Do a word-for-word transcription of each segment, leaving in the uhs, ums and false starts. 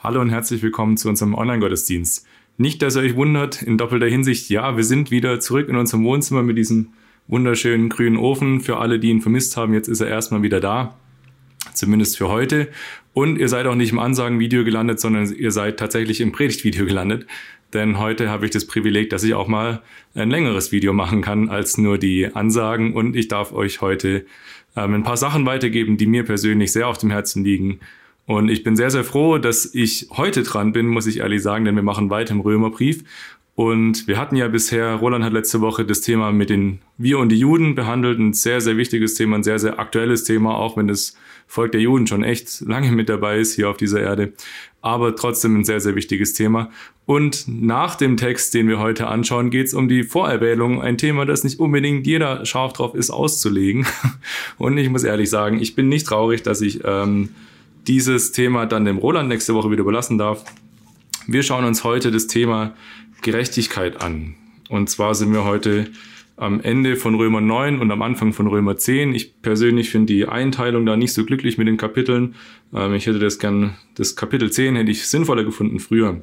Hallo und herzlich willkommen zu unserem Online-Gottesdienst. Nicht, dass ihr euch wundert, in doppelter Hinsicht, ja, wir sind wieder zurück in unserem Wohnzimmer mit diesem wunderschönen grünen Ofen. Für alle, die ihn vermisst haben, jetzt ist er erstmal wieder da, zumindest für heute. Und ihr seid auch nicht im Ansagenvideo gelandet, sondern ihr seid tatsächlich im Predigtvideo gelandet. Denn heute habe ich das Privileg, dass ich auch mal ein längeres Video machen kann als nur die Ansagen. Und ich darf euch heute ähm, ein paar Sachen weitergeben, die mir persönlich sehr auf dem Herzen liegen. Und ich bin sehr, sehr froh, dass ich heute dran bin, muss ich ehrlich sagen, denn wir machen weiter im Römerbrief. Und wir hatten ja bisher, Roland hat letzte Woche das Thema mit den Wir und die Juden behandelt, ein sehr, sehr wichtiges Thema, ein sehr, sehr aktuelles Thema, auch wenn das Volk der Juden schon echt lange mit dabei ist hier auf dieser Erde, aber trotzdem ein sehr, sehr wichtiges Thema. Und nach dem Text, den wir heute anschauen, geht es um die Vorerwählung, ein Thema, das nicht unbedingt jeder scharf drauf ist, auszulegen. Und ich muss ehrlich sagen, ich bin nicht traurig, dass ich ähm, dieses Thema dann dem Roland nächste Woche wieder überlassen darf. Wir schauen uns heute das Thema Gerechtigkeit an. Und zwar sind wir heute am Ende von Römer neun und am Anfang von Römer zehn. Ich persönlich finde die Einteilung da nicht so glücklich mit den Kapiteln. Ähm, ich hätte das gern, das Kapitel zehn hätte ich sinnvoller gefunden früher.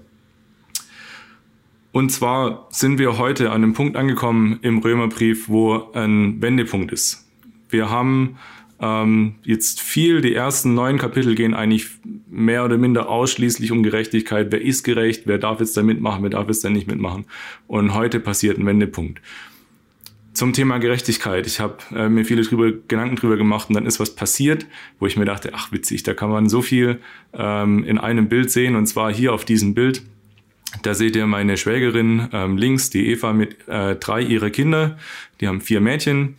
Und zwar sind wir heute an einem Punkt angekommen im Römerbrief, wo ein Wendepunkt ist. Wir haben Ähm, jetzt viel, die ersten neun Kapitel gehen eigentlich mehr oder minder ausschließlich um Gerechtigkeit. Wer ist gerecht? Wer darf jetzt da mitmachen? Wer darf jetzt da nicht mitmachen? Und heute passiert ein Wendepunkt. Zum Thema Gerechtigkeit. Ich habe äh, mir viele drüber, Gedanken drüber gemacht und dann ist was passiert, wo ich mir dachte, ach witzig, da kann man so viel ähm, in einem Bild sehen. Und zwar hier auf diesem Bild. Da seht ihr meine Schwägerin ähm, links, die Eva mit äh, drei ihrer Kinder. Die haben vier Mädchen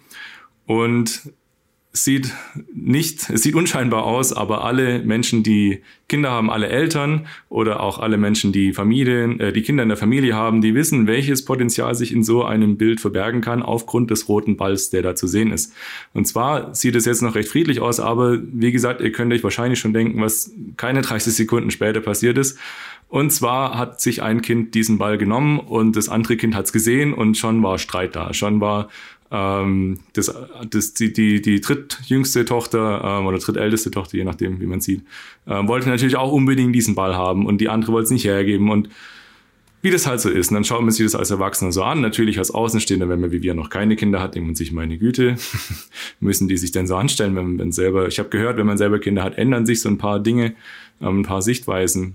und sieht nicht, es sieht unscheinbar aus, aber alle Menschen, die Kinder haben, alle Eltern oder auch alle Menschen, die Familien, äh, die Kinder in der Familie haben, die wissen, welches Potenzial sich in so einem Bild verbergen kann aufgrund des roten Balls, der da zu sehen ist. Und zwar sieht es jetzt noch recht friedlich aus, aber wie gesagt, ihr könnt euch wahrscheinlich schon denken, was keine dreißig Sekunden später passiert ist. Und zwar hat sich ein Kind diesen Ball genommen und das andere Kind hat es gesehen und schon war Streit da. Schon war ähm, das, das, die, die, die drittjüngste Tochter ähm, oder drittälteste Tochter, je nachdem, wie man sieht, ähm, wollte natürlich auch unbedingt diesen Ball haben und die andere wollte es nicht hergeben. Und wie das halt so ist. Und dann schaut man sich das als Erwachsener so an. Natürlich als Außenstehender, wenn man wie wir noch keine Kinder hat, denkt man sich, meine Güte, müssen die sich denn so anstellen, wenn man selber, ich habe gehört, wenn man selber Kinder hat, ändern sich so ein paar Dinge, ähm, ein paar Sichtweisen.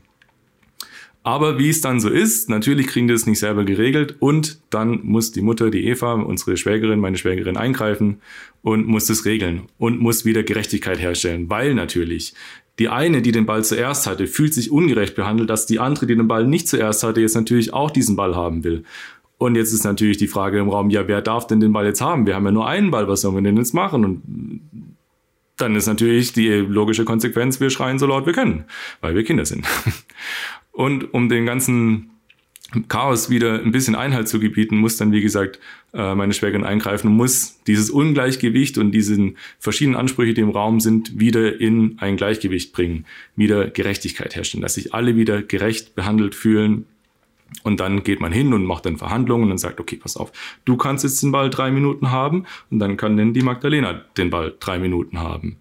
Aber wie es dann so ist, natürlich kriegen die das nicht selber geregelt und dann muss die Mutter, die Eva, unsere Schwägerin, meine Schwägerin eingreifen und muss das regeln und muss wieder Gerechtigkeit herstellen, weil natürlich die eine, die den Ball zuerst hatte, fühlt sich ungerecht behandelt, dass die andere, die den Ball nicht zuerst hatte, jetzt natürlich auch diesen Ball haben will. Und jetzt ist natürlich die Frage im Raum, ja, wer darf denn den Ball jetzt haben? Wir haben ja nur einen Ball, was sollen wir denn jetzt machen? Und dann ist natürlich die logische Konsequenz, wir schreien so laut wir können, weil wir Kinder sind. Und um den ganzen Chaos wieder ein bisschen Einhalt zu gebieten, muss dann, wie gesagt, meine Schwägerin eingreifen und muss dieses Ungleichgewicht und diese verschiedenen Ansprüche, die im Raum sind, wieder in ein Gleichgewicht bringen, wieder Gerechtigkeit herstellen, dass sich alle wieder gerecht behandelt fühlen. Und dann geht man hin und macht dann Verhandlungen und sagt, okay, pass auf, du kannst jetzt den Ball drei Minuten haben und dann kann denn die Magdalena den Ball drei Minuten haben.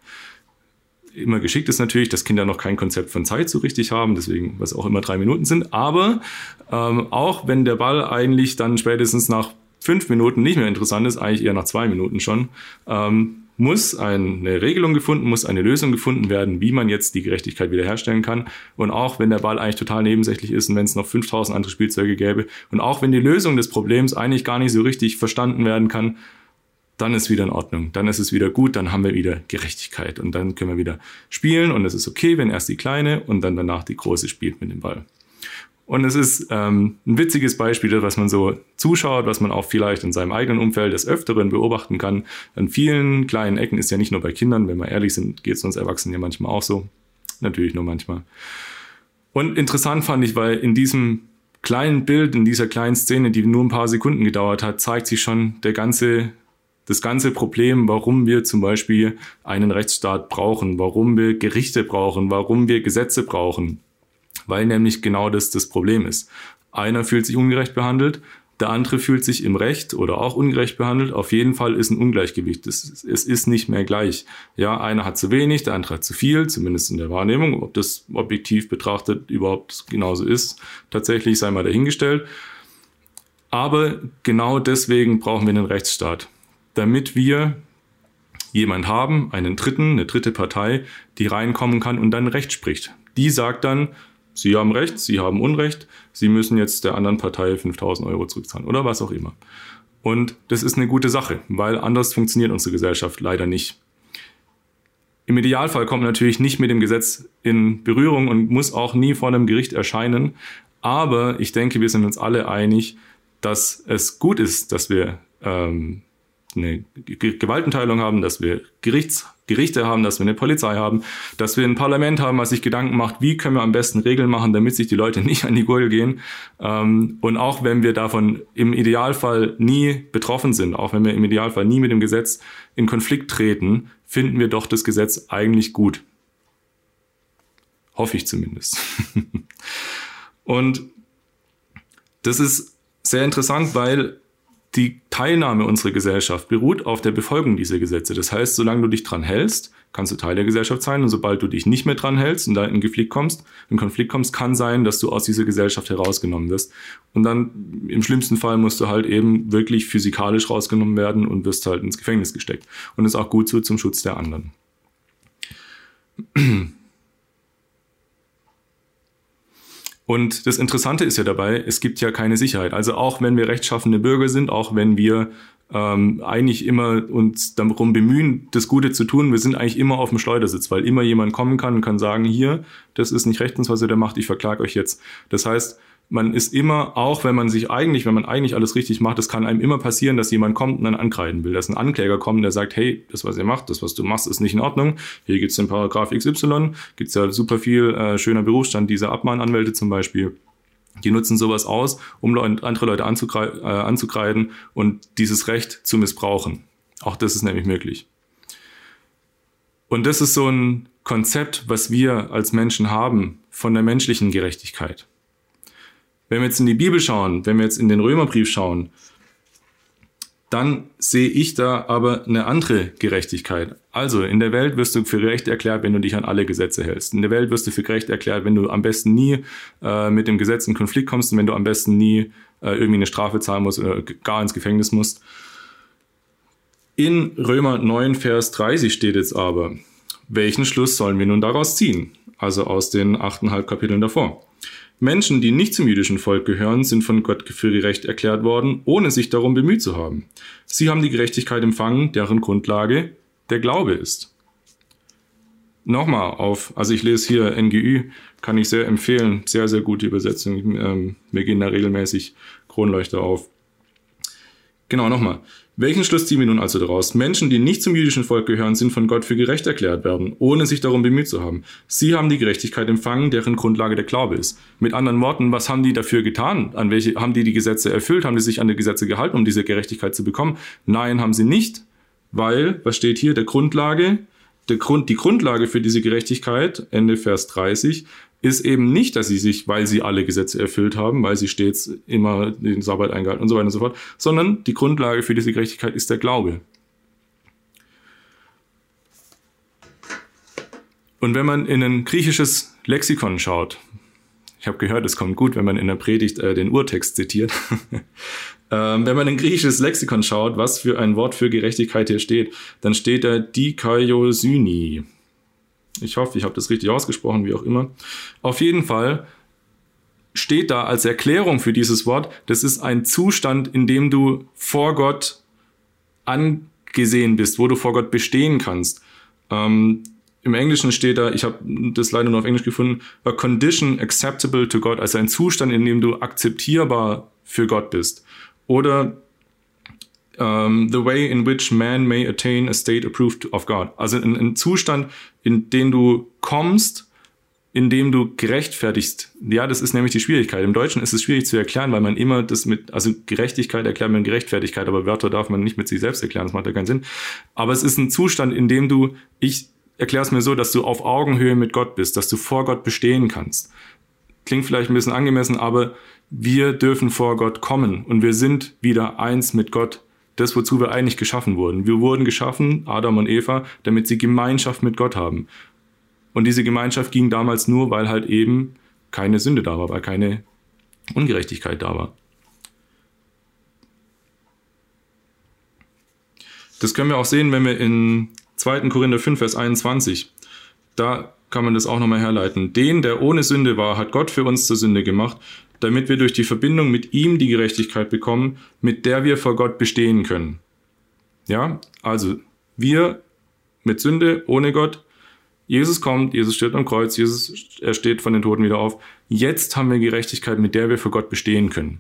Immer geschickt ist natürlich, dass Kinder noch kein Konzept von Zeit so richtig haben, deswegen, was auch immer drei Minuten sind. Aber ähm, auch wenn der Ball eigentlich dann spätestens nach fünf Minuten nicht mehr interessant ist, eigentlich eher nach zwei Minuten schon, ähm, muss eine Regelung gefunden, muss eine Lösung gefunden werden, wie man jetzt die Gerechtigkeit wiederherstellen kann. Und auch wenn der Ball eigentlich total nebensächlich ist und wenn es noch fünftausend andere Spielzeuge gäbe und auch wenn die Lösung des Problems eigentlich gar nicht so richtig verstanden werden kann, dann ist wieder in Ordnung, dann ist es wieder gut, dann haben wir wieder Gerechtigkeit und dann können wir wieder spielen und es ist okay, wenn erst die Kleine und dann danach die Große spielt mit dem Ball. Und es ist ähm, ein witziges Beispiel, was man so zuschaut, was man auch vielleicht in seinem eigenen Umfeld des Öfteren beobachten kann. An vielen kleinen Ecken ist ja nicht nur bei Kindern, wenn wir ehrlich sind, geht es uns Erwachsenen ja manchmal auch so. Natürlich nur manchmal. Und interessant fand ich, weil in diesem kleinen Bild, in dieser kleinen Szene, die nur ein paar Sekunden gedauert hat, zeigt sich schon der ganze Das ganze Problem, warum wir zum Beispiel einen Rechtsstaat brauchen, warum wir Gerichte brauchen, warum wir Gesetze brauchen, weil nämlich genau das das Problem ist. Einer fühlt sich ungerecht behandelt, Der andere fühlt sich im Recht oder auch ungerecht behandelt. Auf jeden Fall ist ein Ungleichgewicht. Es, es ist nicht mehr gleich. Ja, einer hat zu wenig, der andere hat zu viel, zumindest in der Wahrnehmung. Ob das objektiv betrachtet überhaupt genauso ist, tatsächlich sei mal dahingestellt. Aber genau deswegen brauchen wir einen Rechtsstaat, damit wir jemand haben, einen Dritten, eine dritte Partei, die reinkommen kann und dann Recht spricht. Die sagt dann, Sie haben Recht, Sie haben Unrecht, Sie müssen jetzt der anderen Partei fünftausend Euro zurückzahlen oder was auch immer. Und das ist eine gute Sache, weil anders funktioniert unsere Gesellschaft leider nicht. Im Idealfall kommt man natürlich nicht mit dem Gesetz in Berührung und muss auch nie vor einem Gericht erscheinen. Aber ich denke, wir sind uns alle einig, dass es gut ist, dass wir ähm, eine Gewaltenteilung haben, dass wir Gerichts, Gerichte haben, dass wir eine Polizei haben, dass wir ein Parlament haben, was sich Gedanken macht, wie können wir am besten Regeln machen, damit sich die Leute nicht an die Gurgel gehen. Und auch wenn wir davon im Idealfall nie betroffen sind, auch wenn wir im Idealfall nie mit dem Gesetz in Konflikt treten, finden wir doch das Gesetz eigentlich gut. Hoffe ich zumindest. Und das ist sehr interessant, weil die Teilnahme unserer Gesellschaft beruht auf der Befolgung dieser Gesetze. Das heißt, solange du dich dran hältst, kannst du Teil der Gesellschaft sein. Und sobald du dich nicht mehr dran hältst und da in Konflikt kommst, in Konflikt kommst, kann sein, dass du aus dieser Gesellschaft herausgenommen wirst. Und dann im schlimmsten Fall musst du halt eben wirklich physikalisch rausgenommen werden und wirst halt ins Gefängnis gesteckt. Und das ist auch gut so zum Schutz der anderen. Und das Interessante ist ja dabei, es gibt ja keine Sicherheit. Also auch wenn wir rechtschaffende Bürger sind, auch wenn wir ähm, eigentlich immer uns darum bemühen, das Gute zu tun, wir sind eigentlich immer auf dem Schleudersitz, weil immer jemand kommen kann und kann sagen, hier, das ist nicht rechtens, was ihr da macht, ich verklage euch jetzt. Das heißt, man ist immer, auch wenn man sich eigentlich, wenn man eigentlich alles richtig macht, es kann einem immer passieren, dass jemand kommt und dann ankreiden will, dass ein Ankläger kommt, der sagt, hey, das, was ihr macht, das, was du machst, ist nicht in Ordnung. Hier gibt's den Paragraph X Y, gibt's ja super viel äh, schöner Berufsstand, diese Abmahnanwälte zum Beispiel. Die nutzen sowas aus, um andere Leute anzukreiden, äh, anzukreiden und dieses Recht zu missbrauchen. Auch das ist nämlich möglich. Und das ist so ein Konzept, was wir als Menschen haben von der menschlichen Gerechtigkeit. Wenn wir jetzt in die Bibel schauen, wenn wir jetzt in den Römerbrief schauen, dann sehe ich da aber eine andere Gerechtigkeit. Also in der Welt wirst du für gerecht erklärt, wenn du dich an alle Gesetze hältst. In der Welt wirst du für gerecht erklärt, wenn du am besten nie äh, mit dem Gesetz in Konflikt kommst und wenn du am besten nie äh, irgendwie eine Strafe zahlen musst oder gar ins Gefängnis musst. In Römer neun, Vers dreißig steht jetzt aber, welchen Schluss sollen wir nun daraus ziehen? Also aus den achteinhalb Kapiteln davor. Menschen, die nicht zum jüdischen Volk gehören, sind von Gott für gerecht erklärt worden, ohne sich darum bemüht zu haben. Sie haben die Gerechtigkeit empfangen, deren Grundlage der Glaube ist. Nochmal auf, also ich lese hier N G Ü, kann ich sehr empfehlen, sehr, sehr gute Übersetzung. Ähm, mir gehen da regelmäßig Kronleuchter auf. Genau, nochmal. Welchen Schluss ziehen wir nun also daraus? Menschen, die nicht zum jüdischen Volk gehören, sind von Gott für gerecht erklärt werden, ohne sich darum bemüht zu haben. Sie haben die Gerechtigkeit empfangen, deren Grundlage der Glaube ist. Mit anderen Worten, was haben die dafür getan? An welche, haben die die Gesetze erfüllt? Haben die sich an die Gesetze gehalten, um diese Gerechtigkeit zu bekommen? Nein, haben sie nicht, weil, was steht hier, der Grundlage, der Grund, die Grundlage für diese Gerechtigkeit, Ende Vers dreißig, ist eben nicht, dass sie sich, weil sie alle Gesetze erfüllt haben, weil sie stets immer den Sabbat eingehalten und so weiter und so fort, sondern die Grundlage für diese Gerechtigkeit ist der Glaube. Und wenn man in ein griechisches Lexikon schaut, ich habe gehört, es kommt gut, wenn man in der Predigt äh, den Urtext zitiert, ähm, wenn man in ein griechisches Lexikon schaut, was für ein Wort für Gerechtigkeit hier steht, dann steht da Dikaiosyni. Ich hoffe, ich habe das richtig ausgesprochen, wie auch immer. Auf jeden Fall steht da als Erklärung für dieses Wort, das ist ein Zustand, in dem du vor Gott angesehen bist, wo du vor Gott bestehen kannst. Ähm, Im Englischen steht da, ich habe das leider nur auf Englisch gefunden, a condition acceptable to God, also ein Zustand, in dem du akzeptierbar für Gott bist. Oder Um, the way in which man may attain a state approved of God. Also ein, ein Zustand, in den du kommst, in dem du gerechtfertigst. Ja, das ist nämlich die Schwierigkeit. Im Deutschen ist es schwierig zu erklären, weil man immer das mit, also Gerechtigkeit erklärt man Gerechtfertigkeit, aber Wörter darf man nicht mit sich selbst erklären, das macht ja keinen Sinn. Aber es ist ein Zustand, in dem du, ich erkläre es mir so, dass du auf Augenhöhe mit Gott bist, dass du vor Gott bestehen kannst. Klingt vielleicht ein bisschen angemessen, aber Wir dürfen vor Gott kommen und wir sind wieder eins mit Gott. Das, wozu wir eigentlich geschaffen wurden. Wir wurden geschaffen, Adam und Eva, damit sie Gemeinschaft mit Gott haben. Und diese Gemeinschaft ging damals nur, weil halt eben keine Sünde da war, weil keine Ungerechtigkeit da war. Das können wir auch sehen, wenn wir in zweiter Korinther fünf, Vers einundzwanzig, da kann man das auch nochmal herleiten. Den, der ohne Sünde war, hat Gott für uns zur Sünde gemacht, damit wir durch die Verbindung mit ihm die Gerechtigkeit bekommen, mit der wir vor Gott bestehen können. Ja, also wir mit Sünde, ohne Gott, Jesus kommt, Jesus stirbt am Kreuz, Jesus, er steht von den Toten wieder auf. Jetzt haben wir Gerechtigkeit, mit der wir vor Gott bestehen können.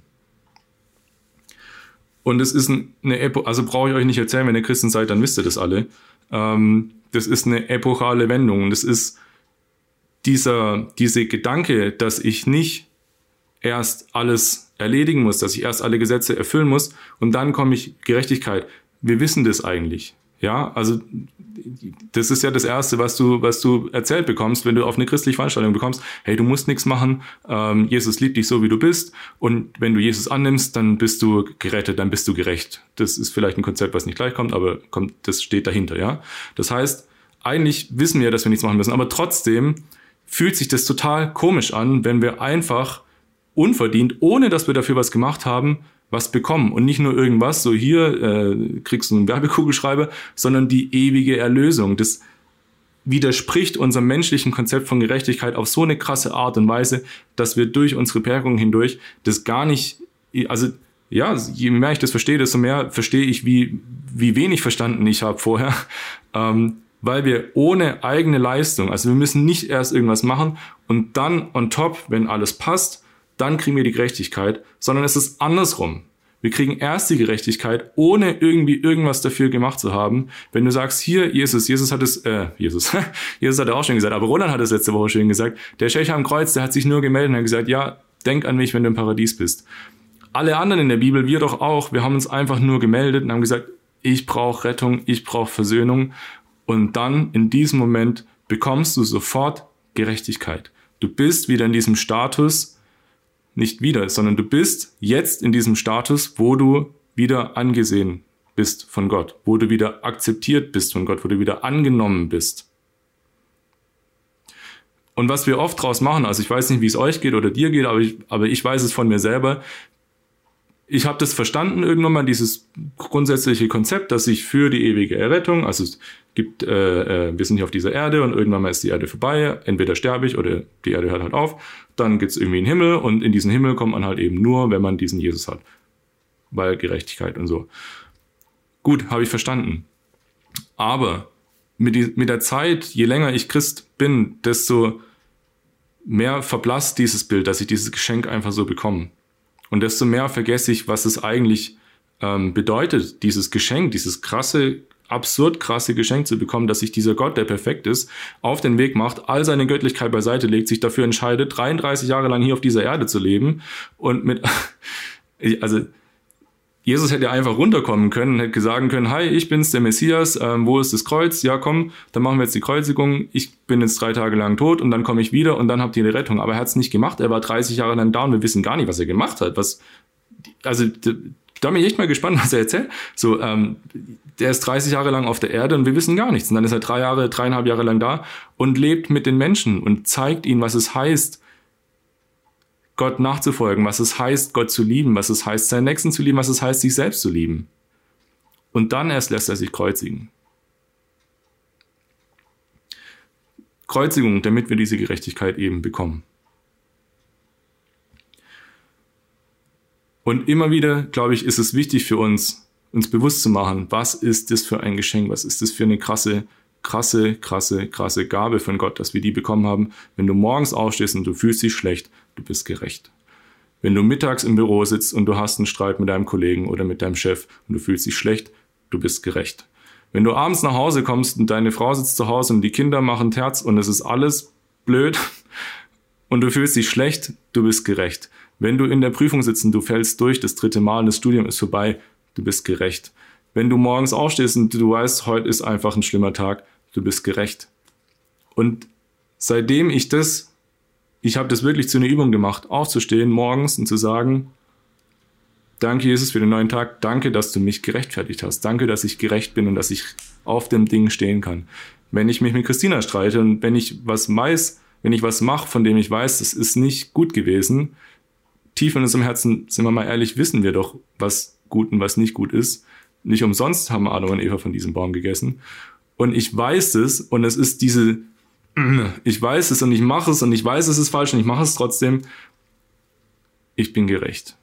Und es ist eine Epoche, also brauche ich euch nicht erzählen, wenn ihr Christen seid, dann wisst ihr das alle. Ähm, das ist eine epochale Wendung. Und das ist dieser, diese Gedanke, dass ich nicht erst alles erledigen muss, dass ich erst alle Gesetze erfüllen muss und dann komme ich Gerechtigkeit. Wir wissen das eigentlich. Ja, also das ist ja das Erste, was du, was du erzählt bekommst, wenn du auf eine christliche Veranstaltung bekommst. Hey, du musst nichts machen. Ähm, Jesus liebt dich so, wie du bist. Und wenn du Jesus annimmst, dann bist du gerettet, dann bist du gerecht. Das ist vielleicht ein Konzept, was nicht gleich kommt, aber kommt, das steht dahinter. Ja, das heißt, eigentlich wissen wir, dass wir nichts machen müssen, aber trotzdem fühlt sich das total komisch an, wenn wir einfach unverdient, ohne dass wir dafür was gemacht haben, was bekommen. Und nicht nur irgendwas, so hier äh, kriegst du einen Werbekugelschreiber, sondern die ewige Erlösung. Das widerspricht unserem menschlichen Konzept von Gerechtigkeit auf so eine krasse Art und Weise, dass wir durch unsere Prägung hindurch das gar nicht, also ja, je mehr ich das verstehe, desto mehr verstehe ich, wie, wie wenig verstanden ich habe vorher, ähm, weil wir ohne eigene Leistung, also wir müssen nicht erst irgendwas machen und dann on top, wenn alles passt, dann kriegen wir die Gerechtigkeit, sondern es ist andersrum. Wir kriegen erst die Gerechtigkeit, ohne irgendwie irgendwas dafür gemacht zu haben. Wenn du sagst, hier, Jesus, Jesus hat es, äh, Jesus, Jesus hat er auch schon gesagt, aber Roland hat es letzte Woche schön gesagt, der Schächer am Kreuz, der hat sich nur gemeldet und hat gesagt, ja, denk an mich, wenn du im Paradies bist. Alle anderen in der Bibel, wir doch auch, wir haben uns einfach nur gemeldet und haben gesagt, ich brauche Rettung, ich brauche Versöhnung. Und dann, in diesem Moment, bekommst du sofort Gerechtigkeit. Du bist wieder in diesem Status, nicht wieder, sondern du bist jetzt in diesem Status, wo du wieder angesehen bist von Gott, wo du wieder akzeptiert bist von Gott, wo du wieder angenommen bist. Und was wir oft draus machen, also ich weiß nicht, wie es euch geht oder dir geht, aber ich, aber ich weiß es von mir selber. Ich habe das verstanden irgendwann mal, dieses grundsätzliche Konzept, dass ich für die ewige Errettung, also es gibt, äh, äh, wir sind hier auf dieser Erde und irgendwann mal ist die Erde vorbei, entweder sterbe ich oder die Erde hört halt auf, dann gibt's irgendwie einen Himmel und in diesen Himmel kommt man halt eben nur, wenn man diesen Jesus hat, weil Gerechtigkeit und so. Gut, habe ich verstanden. Aber mit, die, mit der Zeit, je länger ich Christ bin, desto mehr verblasst dieses Bild, dass ich dieses Geschenk einfach so bekomme. Und desto mehr vergesse ich, was es eigentlich ähm, bedeutet, dieses Geschenk, dieses krasse, absurd krasse Geschenk zu bekommen, dass sich dieser Gott, der perfekt ist, auf den Weg macht, all seine Göttlichkeit beiseite legt, sich dafür entscheidet, dreiunddreißig Jahre lang hier auf dieser Erde zu leben und mit, also Jesus hätte einfach runterkommen können und hätte sagen können, hi, ich bin's, der Messias, ähm, wo ist das Kreuz? Ja, komm, dann machen wir jetzt die Kreuzigung, ich bin jetzt drei Tage lang tot und dann komme ich wieder und dann habt ihr die Rettung. Aber er hat's nicht gemacht, er war dreißig Jahre lang da und wir wissen gar nicht, was er gemacht hat. Was, also da bin ich echt mal gespannt, was er erzählt. So, ähm, der ist dreißig Jahre lang auf der Erde und wir wissen gar nichts. Und dann ist er drei Jahre, dreieinhalb Jahre lang da und lebt mit den Menschen und zeigt ihnen, was es heißt, Gott nachzufolgen, was es heißt, Gott zu lieben, was es heißt, seinen Nächsten zu lieben, was es heißt, sich selbst zu lieben. Und dann erst lässt er sich kreuzigen. Kreuzigung, damit wir diese Gerechtigkeit eben bekommen. Und immer wieder, glaube ich, ist es wichtig für uns, uns bewusst zu machen, was ist das für ein Geschenk, was ist das für eine krasse, krasse, krasse, krasse Gabe von Gott, dass wir die bekommen haben. Wenn du morgens aufstehst und du fühlst dich schlecht, du bist gerecht. Wenn du mittags im Büro sitzt und du hast einen Streit mit deinem Kollegen oder mit deinem Chef und du fühlst dich schlecht, du bist gerecht. Wenn du abends nach Hause kommst und deine Frau sitzt zu Hause und die Kinder machen Terz und es ist alles blöd und du fühlst dich schlecht, du bist gerecht. Wenn du in der Prüfung sitzt und du fällst durch, das dritte Mal und das Studium ist vorbei, du bist gerecht. Wenn du morgens aufstehst und du weißt, heute ist einfach ein schlimmer Tag, du bist gerecht. Und seitdem ich das ich habe das wirklich zu einer Übung gemacht, aufzustehen morgens und zu sagen, danke Jesus für den neuen Tag, danke, dass du mich gerechtfertigt hast, danke, dass ich gerecht bin und dass ich auf dem Ding stehen kann. Wenn ich mich mit Christina streite und wenn ich was weiß, wenn ich was mache, von dem ich weiß, das ist nicht gut gewesen, tief in unserem Herzen, sind wir mal ehrlich, wissen wir doch, was gut und was nicht gut ist. Nicht umsonst haben Adam und Eva von diesem Baum gegessen. Und ich weiß es und es ist diese, ich weiß es und ich mache es und ich weiß, es ist falsch und ich mache es trotzdem. Ich bin gerecht.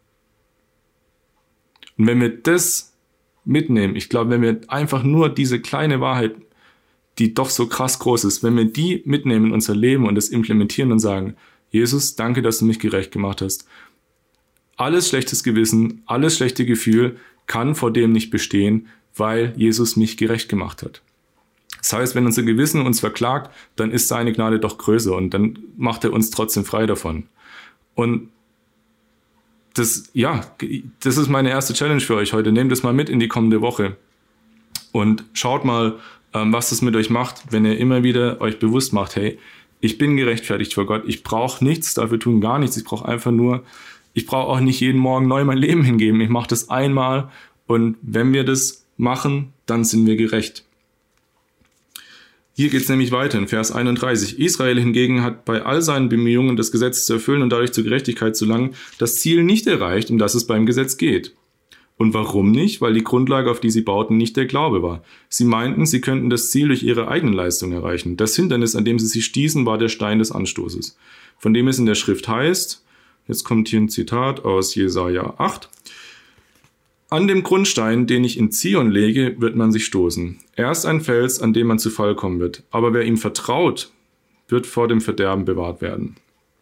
Und wenn wir das mitnehmen, ich glaube, wenn wir einfach nur diese kleine Wahrheit, die doch so krass groß ist, wenn wir die mitnehmen in unser Leben und das implementieren und sagen, Jesus, danke, dass du mich gerecht gemacht hast. Alles schlechtes Gewissen, alles schlechte Gefühl kann vor dem nicht bestehen, weil Jesus mich gerecht gemacht hat. Das heißt, wenn unser Gewissen uns verklagt, dann ist seine Gnade doch größer und dann macht er uns trotzdem frei davon. Und das, ja, das ist meine erste Challenge für euch heute. Nehmt das mal mit in die kommende Woche und schaut mal, was das mit euch macht, wenn ihr immer wieder euch bewusst macht, hey, ich bin gerechtfertigt vor Gott, ich brauche nichts dafür tun, gar nichts, ich brauche einfach nur, ich brauche auch nicht jeden Morgen neu mein Leben hingeben, ich mache das einmal und wenn wir das machen, dann sind wir gerecht. Hier geht es nämlich weiter in Vers einunddreißig. Israel hingegen hat bei all seinen Bemühungen, das Gesetz zu erfüllen und dadurch zur Gerechtigkeit zu gelangen, das Ziel nicht erreicht, um das es beim Gesetz geht. Und warum nicht? Weil die Grundlage, auf die sie bauten, nicht der Glaube war. Sie meinten, sie könnten das Ziel durch ihre eigenen Leistung erreichen. Das Hindernis, an dem sie sich stießen, war der Stein des Anstoßes. Von dem es in der Schrift heißt, jetzt kommt hier ein Zitat aus Jesaja acht, an dem Grundstein, den ich in Zion lege, wird man sich stoßen. Er ist ein Fels, an dem man zu Fall kommen wird. Aber wer ihm vertraut, wird vor dem Verderben bewahrt werden.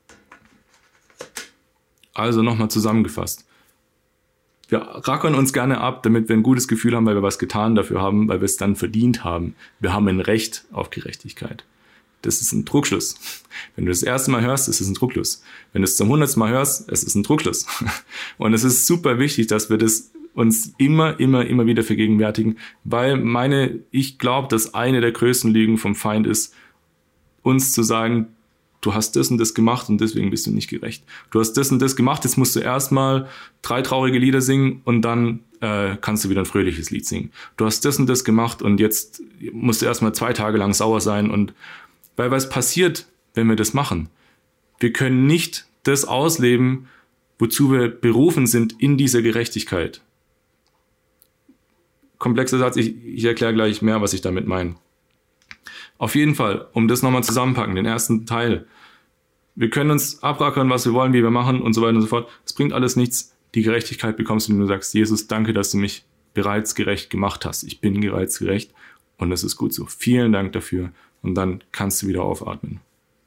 Also nochmal zusammengefasst. Wir rackern uns gerne ab, damit wir ein gutes Gefühl haben, weil wir was getan dafür haben, weil wir es dann verdient haben. Wir haben ein Recht auf Gerechtigkeit. Das ist ein Druckschluss. Wenn du das erste Mal hörst, ist es ein Druckschluss. Wenn du es zum hundertsten Mal hörst, es ist ein Druckschluss. Und es ist super wichtig, dass wir das uns immer, immer, immer wieder vergegenwärtigen, weil meine, ich glaube, dass eine der größten Lügen vom Feind ist, uns zu sagen, du hast das und das gemacht und deswegen bist du nicht gerecht. Du hast das und das gemacht, jetzt musst du erstmal drei traurige Lieder singen und dann äh, kannst du wieder ein fröhliches Lied singen. Du hast das und das gemacht und jetzt musst du erstmal zwei Tage lang sauer sein. Und weil was passiert, wenn wir das machen? Wir können nicht das ausleben, wozu wir berufen sind in dieser Gerechtigkeit. Komplexer Satz, ich, ich erkläre gleich mehr, was ich damit meine. Auf jeden Fall, um das nochmal zusammenpacken, den ersten Teil. Wir können uns abrackern, was wir wollen, wie wir machen und so weiter und so fort. Es bringt alles nichts. Die Gerechtigkeit bekommst du, wenn du sagst, Jesus, danke, dass du mich bereits gerecht gemacht hast. Ich bin bereits gerecht und das ist gut so. Vielen Dank dafür und dann kannst du wieder aufatmen.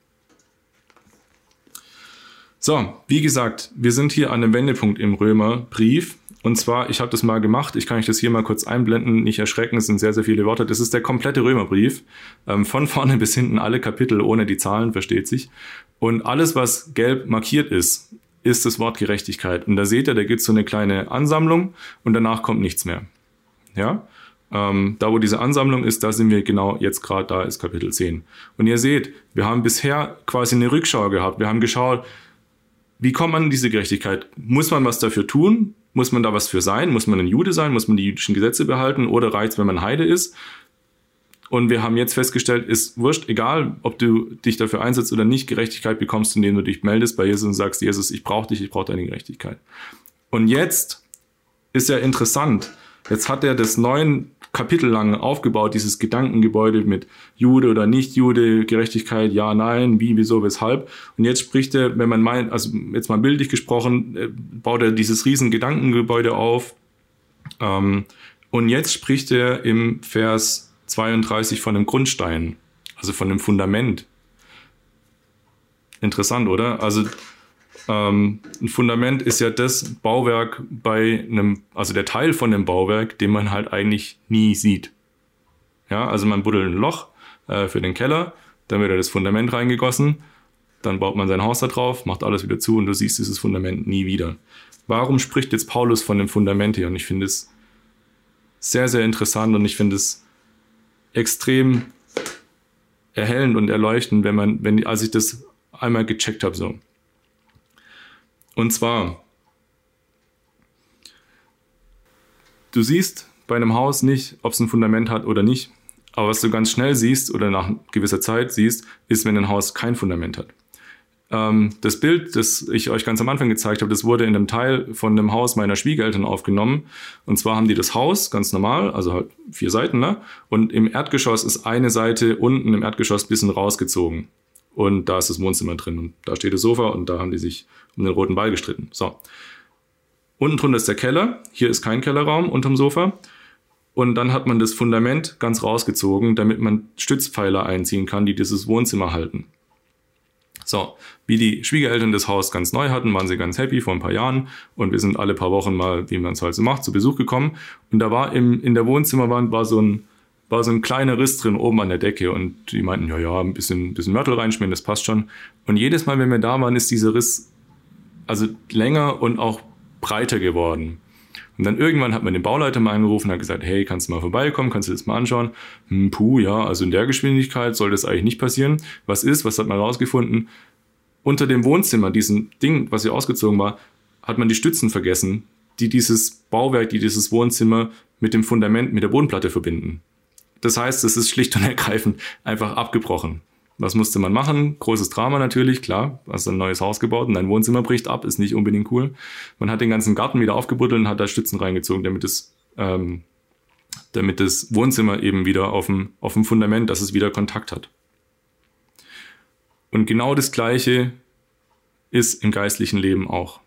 So, wie gesagt, wir sind hier an einem Wendepunkt im Römerbrief. Und zwar, ich habe das mal gemacht, ich kann euch das hier mal kurz einblenden, nicht erschrecken, es sind sehr, sehr viele Worte. Das ist der komplette Römerbrief, ähm, von vorne bis hinten alle Kapitel ohne die Zahlen, versteht sich. Und alles, was gelb markiert ist, ist das Wort Gerechtigkeit. Und da seht ihr, da gibt es so eine kleine Ansammlung und danach kommt nichts mehr. Ja, ähm, da wo diese Ansammlung ist, da sind wir genau jetzt gerade, da ist Kapitel zehn. Und ihr seht, wir haben bisher quasi eine Rückschau gehabt. Wir haben geschaut, wie kommt man an diese Gerechtigkeit? Muss man was dafür tun? Muss man da was für sein? Muss man ein Jude sein? Muss man die jüdischen Gesetze behalten? Oder reicht es, wenn man Heide ist? Und wir haben jetzt festgestellt, ist wurscht, egal, ob du dich dafür einsetzt oder nicht, Gerechtigkeit bekommst, indem du dich meldest bei Jesus und sagst, Jesus, ich brauche dich, ich brauche deine Gerechtigkeit. Und jetzt ist ja interessant, jetzt hat er das neun Kapitel lang aufgebaut, dieses Gedankengebäude mit Jude oder Nicht-Jude, Gerechtigkeit, ja, nein, wie, wieso, weshalb. Und jetzt spricht er, wenn man meint, also jetzt mal bildlich gesprochen, baut er dieses riesen Gedankengebäude auf. Und jetzt spricht er im Vers zweiunddreißig von einem Grundstein, also von einem Fundament. Interessant, oder? Also ähm, ein Fundament ist ja das Bauwerk bei einem, also der Teil von dem Bauwerk, den man halt eigentlich nie sieht. Ja, also man buddelt ein Loch äh, für den Keller, dann wird da das Fundament reingegossen, dann baut man sein Haus da drauf, macht alles wieder zu und du siehst dieses Fundament nie wieder. Warum spricht jetzt Paulus von dem Fundament hier? Und ich finde es sehr, sehr interessant und ich finde es extrem erhellend und erleuchtend, wenn man, wenn, als ich das einmal gecheckt habe. So. Und zwar, du siehst bei einem Haus nicht, ob es ein Fundament hat oder nicht. Aber was du ganz schnell siehst oder nach gewisser Zeit siehst, ist, wenn ein Haus kein Fundament hat. Ähm, das Bild, das ich euch ganz am Anfang gezeigt habe, das wurde in einem Teil von dem Haus meiner Schwiegereltern aufgenommen. Und zwar haben die das Haus ganz normal, also halt vier Seiten, ne? Und im Erdgeschoss ist eine Seite unten im Erdgeschoss ein bisschen rausgezogen. Und da ist das Wohnzimmer drin. Und da steht das Sofa und da haben die sich um den roten Ball gestritten. So. Unten drunter ist der Keller. Hier ist kein Kellerraum unterm Sofa. Und dann hat man das Fundament ganz rausgezogen, damit man Stützpfeiler einziehen kann, die dieses Wohnzimmer halten. So, wie die Schwiegereltern das Haus ganz neu hatten, waren sie ganz happy vor ein paar Jahren. Und wir sind alle paar Wochen mal, wie man es halt so macht, zu Besuch gekommen. Und da war im, in der Wohnzimmerwand war so ein, war so ein kleiner Riss drin oben an der Decke. Und die meinten, ja, ja, ein bisschen, bisschen Mörtel reinschmieren, das passt schon. Und jedes Mal, wenn wir da waren, ist dieser Riss also länger und auch breiter geworden. Und dann irgendwann hat man den Bauleiter mal angerufen und hat gesagt, hey, kannst du mal vorbeikommen, kannst du das mal anschauen? Hm, puh, ja, also in der Geschwindigkeit soll das eigentlich nicht passieren. Was ist, was hat man rausgefunden? Unter dem Wohnzimmer, diesem Ding, was hier ausgezogen war, hat man die Stützen vergessen, die dieses Bauwerk, die dieses Wohnzimmer mit dem Fundament, mit der Bodenplatte verbinden. Das heißt, es ist schlicht und ergreifend einfach abgebrochen. Was musste man machen? Großes Drama natürlich, klar. Hast ein neues Haus gebaut und dein Wohnzimmer bricht ab, ist nicht unbedingt cool. Man hat den ganzen Garten wieder aufgebuddelt und hat da Stützen reingezogen, damit es, ähm, damit das Wohnzimmer eben wieder auf dem, auf dem Fundament, dass es wieder Kontakt hat. Und genau das Gleiche ist im geistlichen Leben auch.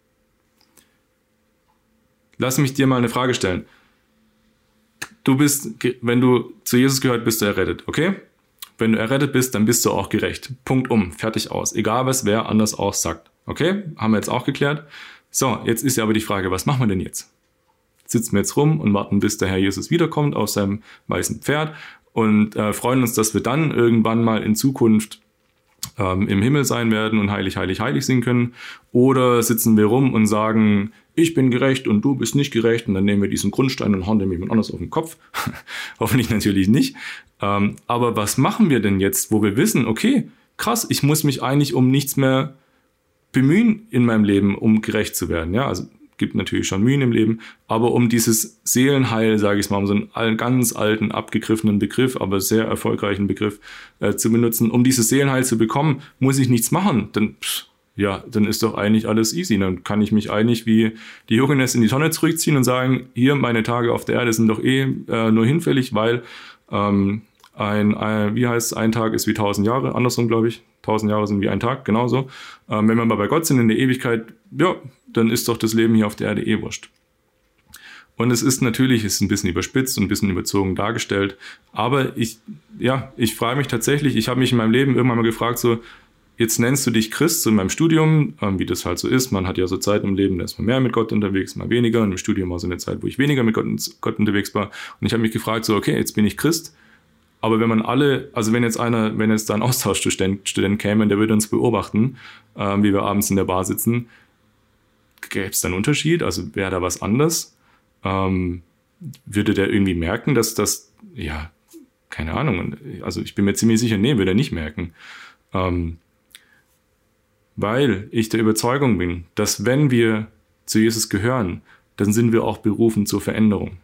Lass mich dir mal eine Frage stellen. Du bist, wenn du zu Jesus gehört, bist du errettet, okay? Wenn du errettet bist, dann bist du auch gerecht. Punkt um, fertig aus. Egal, was wer anders auch sagt. Okay? Haben wir jetzt auch geklärt. So, jetzt ist ja aber die Frage, was machen wir denn jetzt? Sitzen wir jetzt rum und warten, bis der Herr Jesus wiederkommt auf seinem weißen Pferd und äh, freuen uns, dass wir dann irgendwann mal in Zukunft ähm, im Himmel sein werden und heilig, heilig, heilig singen können? Oder sitzen wir rum und sagen, ich bin gerecht und du bist nicht gerecht und dann nehmen wir diesen Grundstein und hauen dem jemand anders auf den Kopf? Hoffentlich natürlich nicht. Ähm, aber was machen wir denn jetzt, wo wir wissen, okay, krass, ich muss mich eigentlich um nichts mehr bemühen in meinem Leben, um gerecht zu werden. Ja, also gibt natürlich schon Mühen im Leben, aber um dieses Seelenheil, sage ich mal, um so einen ganz alten, abgegriffenen Begriff, aber sehr erfolgreichen Begriff äh, zu benutzen, um dieses Seelenheil zu bekommen, muss ich nichts machen. Dann, pff, ja, dann ist doch eigentlich alles easy. Dann kann ich mich eigentlich wie die Diogenes in die Tonne zurückziehen und sagen, hier, meine Tage auf der Erde sind doch eh äh, nur hinfällig, weil ähm, ein, ein, wie heißt ein Tag ist wie tausend Jahre, andersrum glaube ich, tausend Jahre sind wie ein Tag, genauso. Ähm, wenn wir mal bei Gott sind in der Ewigkeit, ja, dann ist doch das Leben hier auf der Erde eh wurscht. Und es ist natürlich, es ist ein bisschen überspitzt und ein bisschen überzogen dargestellt, aber ich, ja, ich frage mich tatsächlich, ich habe mich in meinem Leben irgendwann mal gefragt, so, jetzt nennst du dich Christ, so in meinem Studium, ähm, wie das halt so ist, man hat ja so Zeit im Leben, da ist man mehr mit Gott unterwegs, mal weniger, und im Studium war so eine Zeit, wo ich weniger mit Gott, Gott unterwegs war, und ich habe mich gefragt, so, okay, jetzt bin ich Christ, aber wenn man alle, also wenn jetzt einer, wenn jetzt da ein Austauschstudent Student käme und der würde uns beobachten, ähm, wie wir abends in der Bar sitzen, gäbe es da einen Unterschied? Also wäre da was anders? Ähm, würde der irgendwie merken, dass das, ja, keine Ahnung, also ich bin mir ziemlich sicher, nee, würde er nicht merken. Ähm, weil ich der Überzeugung bin, dass wenn wir zu Jesus gehören, dann sind wir auch berufen zur Veränderung.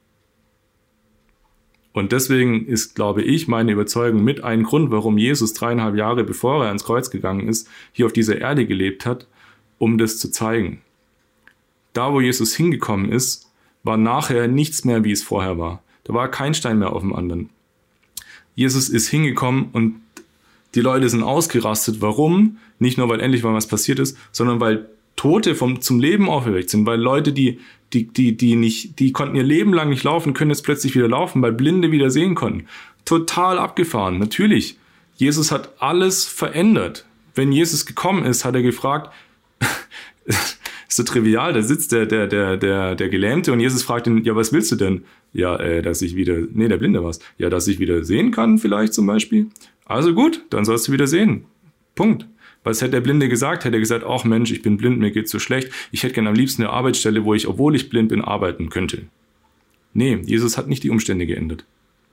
Und deswegen ist, glaube ich, meine Überzeugung mit ein Grund, warum Jesus dreieinhalb Jahre, bevor er ans Kreuz gegangen ist, hier auf dieser Erde gelebt hat, um das zu zeigen. Da, wo Jesus hingekommen ist, war nachher nichts mehr, wie es vorher war. Da war kein Stein mehr auf dem anderen. Jesus ist hingekommen und die Leute sind ausgerastet. Warum? Nicht nur, weil endlich mal was passiert ist, sondern weil Tote vom, zum Leben auferweckt sind, weil Leute, die, die, die, die nicht, die konnten ihr Leben lang nicht laufen, können jetzt plötzlich wieder laufen, weil Blinde wieder sehen konnten. Total abgefahren. Natürlich. Jesus hat alles verändert. Wenn Jesus gekommen ist, hat er gefragt, ist so trivial, da sitzt der, der, der, der, der Gelähmte und Jesus fragt ihn, ja, was willst du denn? Ja, äh, dass ich wieder, nee, der Blinde war's. Ja, dass ich wieder sehen kann vielleicht zum Beispiel. Also gut, dann sollst du wieder sehen. Punkt. Was hätte der Blinde gesagt? Hätte er gesagt, ach Mensch, ich bin blind, mir geht's so schlecht. Ich hätte gerne am liebsten eine Arbeitsstelle, wo ich, obwohl ich blind bin, arbeiten könnte. Nee, Jesus hat nicht die Umstände geändert.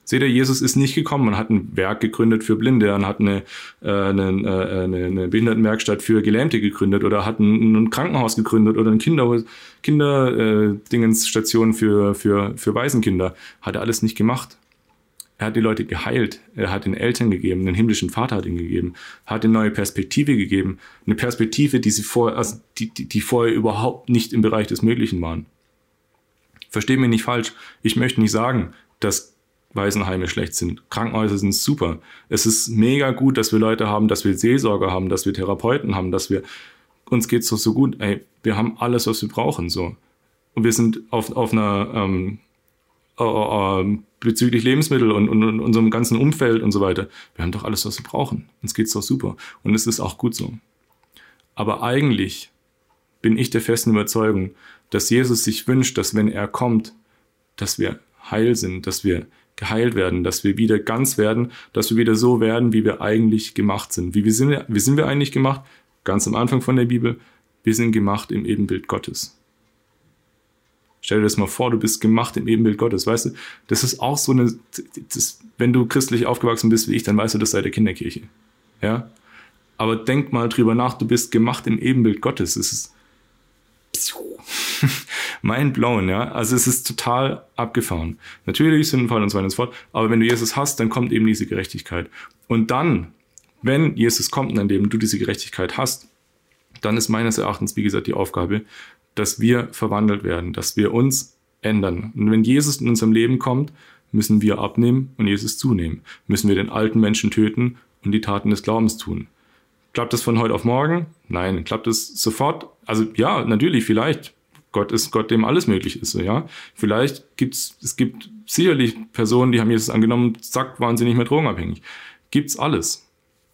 Seht ihr, Jesus ist nicht gekommen und hat ein Werk gegründet für Blinde und hat eine, äh, eine, eine, eine Behindertenwerkstatt für Gelähmte gegründet oder hat ein, ein Krankenhaus gegründet oder eine Kinder, Kinderdingenstation äh, für, für, für Waisenkinder. Hat er alles nicht gemacht. Er hat die Leute geheilt. Er hat den Eltern gegeben, den himmlischen Vater hat ihnen gegeben, hat eine neue Perspektive gegeben. Eine Perspektive, die sie vorher, also die, die, die vorher überhaupt nicht im Bereich des Möglichen waren. Versteht mich nicht falsch. Ich möchte nicht sagen, dass Waisenheime schlecht sind. Krankenhäuser sind super. Es ist mega gut, dass wir Leute haben, dass wir Seelsorger haben, dass wir Therapeuten haben, dass wir, uns geht's doch so gut. Ey, wir haben alles, was wir brauchen, so. Und wir sind auf, auf einer, ähm, äh, äh, bezüglich Lebensmittel und, und, und unserem ganzen Umfeld und so weiter. Wir haben doch alles, was wir brauchen. Uns geht's doch super. Und es ist auch gut so. Aber eigentlich bin ich der festen Überzeugung, dass Jesus sich wünscht, dass wenn er kommt, dass wir heil sind, dass wir geheilt werden, dass wir wieder ganz werden, dass wir wieder so werden, wie wir eigentlich gemacht sind. Wie, wie, sind wir, wie sind wir eigentlich gemacht? Ganz am Anfang von der Bibel, wir sind gemacht im Ebenbild Gottes. Stell dir das mal vor, du bist gemacht im Ebenbild Gottes, weißt du? Das ist auch so eine, das, wenn du christlich aufgewachsen bist wie ich, dann weißt du das seit der Kinderkirche. Ja? Aber denk mal drüber nach, du bist gemacht im Ebenbild Gottes. Es ist mind blown, ja. Also es ist total abgefahren. Natürlich Sündenfall und so weiter und so fort, aber wenn du Jesus hast, dann kommt eben diese Gerechtigkeit. Und dann, wenn Jesus kommt in dein Leben, du diese Gerechtigkeit hast, dann ist meines Erachtens, wie gesagt, die Aufgabe, dass wir verwandelt werden, dass wir uns ändern. Und wenn Jesus in unserem Leben kommt, müssen wir abnehmen und Jesus zunehmen. Müssen wir den alten Menschen töten und die Taten des Glaubens tun. Klappt das von heute auf morgen? Nein. Klappt es sofort? Also ja, natürlich, vielleicht. Gott ist Gott, dem alles möglich ist. So, ja? Vielleicht gibt's, es gibt sicherlich Personen, die haben Jesus angenommen, zack, waren sie nicht mehr drogenabhängig. Gibt's alles.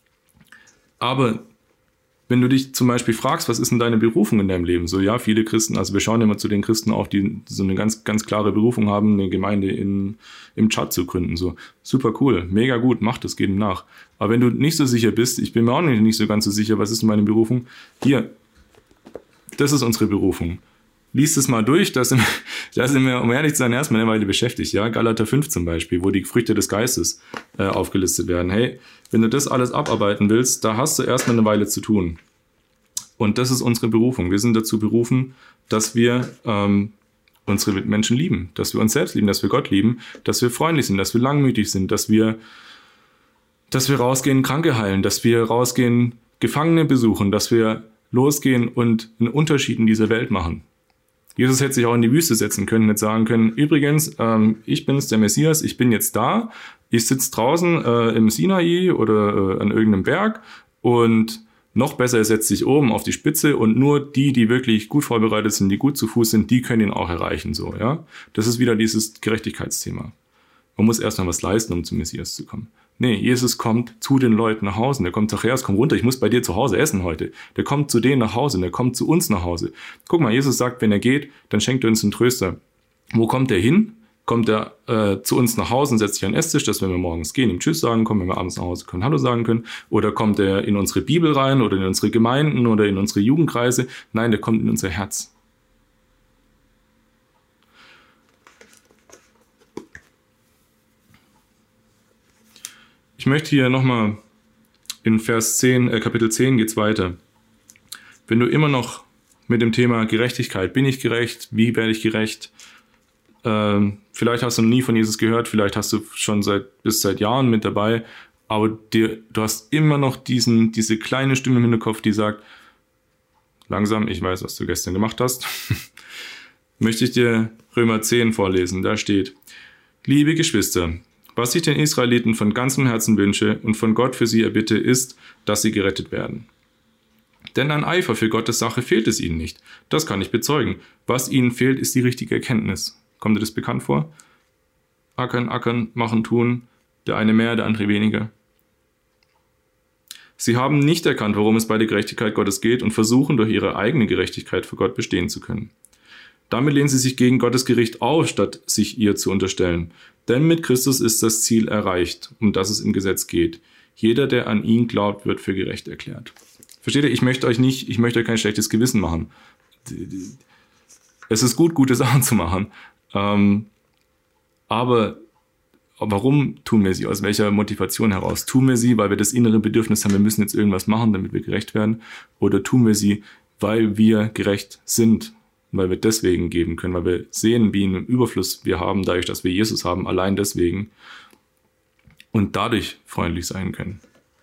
Aber wenn du dich zum Beispiel fragst, was ist denn deine Berufung in deinem Leben? So, ja, viele Christen, also wir schauen immer zu den Christen auf, die so eine ganz, ganz klare Berufung haben, eine Gemeinde in, im Tschad zu gründen. So, super cool, mega gut, mach das, geht ihm nach. Aber wenn du nicht so sicher bist, ich bin mir auch nicht, nicht so ganz so sicher, was ist denn meine Berufung? Hier, das ist unsere Berufung. Lies es mal durch, da sind, da sind wir, um ehrlich zu sein, erstmal eine Weile beschäftigt. Ja, Galater fünf zum Beispiel, wo die Früchte des Geistes äh, aufgelistet werden. Hey, wenn du das alles abarbeiten willst, da hast du erstmal eine Weile zu tun. Und das ist unsere Berufung. Wir sind dazu berufen, dass wir ähm, unsere Mitmenschen lieben, dass wir uns selbst lieben, dass wir Gott lieben, dass wir freundlich sind, dass wir langmütig sind, dass wir, dass wir rausgehen, Kranke heilen, dass wir rausgehen, Gefangene besuchen, dass wir losgehen und einen Unterschied in dieser Welt machen. Jesus hätte sich auch in die Wüste setzen können, nicht sagen können, übrigens, ähm, ich bin's, der Messias, ich bin jetzt da, ich sitze draußen äh, im Sinai oder äh, an irgendeinem Berg und noch besser, er setzt sich oben auf die Spitze und nur die, die wirklich gut vorbereitet sind, die gut zu Fuß sind, die können ihn auch erreichen. So, ja? Das ist wieder dieses Gerechtigkeitsthema. Man muss erst mal was leisten, um zum Messias zu kommen. Nee, Jesus kommt zu den Leuten nach Hause. Der kommt, Zachäus, komm runter, ich muss bei dir zu Hause essen heute. Der kommt zu denen nach Hause, der kommt zu uns nach Hause. Guck mal, Jesus sagt, wenn er geht, dann schenkt er uns einen Tröster. Wo kommt er hin? Kommt er äh, zu uns nach Hause und setzt sich an den Esstisch, dass wenn wir morgens gehen, ihm Tschüss sagen können, wenn wir abends nach Hause können, Hallo sagen können. Oder kommt er in unsere Bibel rein oder in unsere Gemeinden oder in unsere Jugendkreise? Nein, der kommt in unser Herz. Ich möchte hier nochmal in Vers zehn, äh, Kapitel zehn geht's weiter. Wenn du immer noch mit dem Thema Gerechtigkeit, bin ich gerecht, wie werde ich gerecht, ähm, vielleicht hast du noch nie von Jesus gehört, vielleicht hast du schon seit, bist seit Jahren mit dabei, aber dir, du hast immer noch diesen, diese kleine Stimme im Hinterkopf, die sagt, langsam, ich weiß, was du gestern gemacht hast, möchte ich dir Römer zehn vorlesen. Da steht, liebe Geschwister, was ich den Israeliten von ganzem Herzen wünsche und von Gott für sie erbitte, ist, dass sie gerettet werden. Denn an Eifer für Gottes Sache fehlt es ihnen nicht. Das kann ich bezeugen. Was ihnen fehlt, ist die richtige Erkenntnis. Kommt dir das bekannt vor? Ackern, ackern, machen, tun. Der eine mehr, der andere weniger. Sie haben nicht erkannt, worum es bei der Gerechtigkeit Gottes geht und versuchen, durch ihre eigene Gerechtigkeit für Gott bestehen zu können. Damit lehnen sie sich gegen Gottes Gericht auf, statt sich ihr zu unterstellen. Denn mit Christus ist das Ziel erreicht, um das es im Gesetz geht. Jeder, der an ihn glaubt, wird für gerecht erklärt. Versteht ihr? Ich möchte euch nicht, ich möchte euch kein schlechtes Gewissen machen. Es ist gut, gute Sachen zu machen. Ähm, aber warum tun wir sie? Aus welcher Motivation heraus? Tun wir sie, weil wir das innere Bedürfnis haben, wir müssen jetzt irgendwas machen, damit wir gerecht werden? Oder tun wir sie, weil wir gerecht sind? Weil wir deswegen geben können, weil wir sehen, wie einen Überfluss wir haben, dadurch, dass wir Jesus haben, allein deswegen und dadurch freundlich sein können.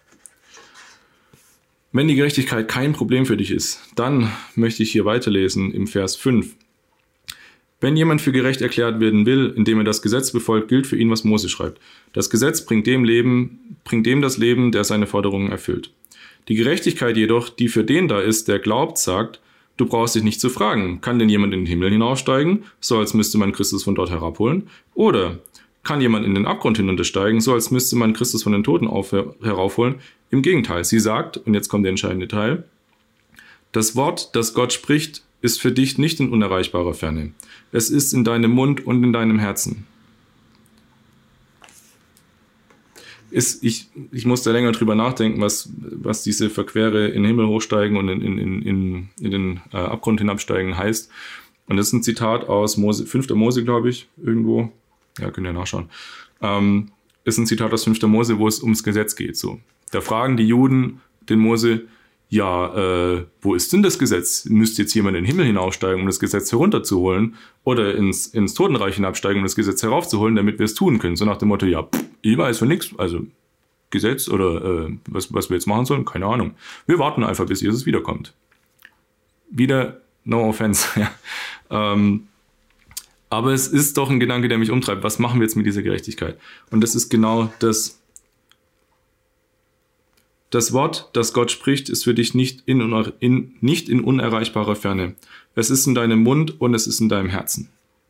Wenn die Gerechtigkeit kein Problem für dich ist, dann möchte ich hier weiterlesen im Vers fünf. Wenn jemand für gerecht erklärt werden will, indem er das Gesetz befolgt, gilt für ihn, was Mose schreibt. Das Gesetz bringt dem Leben, bringt dem das Leben, der seine Forderungen erfüllt. Die Gerechtigkeit jedoch, die für den da ist, der glaubt, sagt, du brauchst dich nicht zu fragen, kann denn jemand in den Himmel hinaufsteigen, so als müsste man Christus von dort herabholen? Oder kann jemand in den Abgrund hinuntersteigen, so als müsste man Christus von den Toten auf, heraufholen? Im Gegenteil, sie sagt, und jetzt kommt der entscheidende Teil, das Wort, das Gott spricht, ist für dich nicht in unerreichbarer Ferne. Es ist in deinem Mund und in deinem Herzen. Ist, ich, ich muss da länger drüber nachdenken, was, was diese Verquere in den Himmel hochsteigen und in, in, in, in den äh, Abgrund hinabsteigen heißt. Und das ist ein Zitat aus Mose, fünfter Mose, glaube ich, irgendwo. Ja, könnt ihr nachschauen. Ähm, ist ein Zitat aus fünfter Mose, wo es ums Gesetz geht. So. Da fragen die Juden den Mose, ja, äh, wo ist denn das Gesetz? Müsste jetzt jemand in den Himmel hinaufsteigen, um das Gesetz herunterzuholen? Oder ins, ins Totenreich hinabsteigen, um das Gesetz heraufzuholen, damit wir es tun können? So nach dem Motto, ja, pff, ich weiß von nichts. Also Gesetz oder äh, was, was wir jetzt machen sollen, keine Ahnung. Wir warten einfach, bis Jesus wiederkommt. Wieder, no offense. ja. ähm, aber es ist doch ein Gedanke, der mich umtreibt. Was machen wir jetzt mit dieser Gerechtigkeit? Und das ist genau das. Das Wort, das Gott spricht, ist für dich nicht in, in, nicht in unerreichbarer Ferne. Es ist in deinem Mund und es ist in deinem Herzen.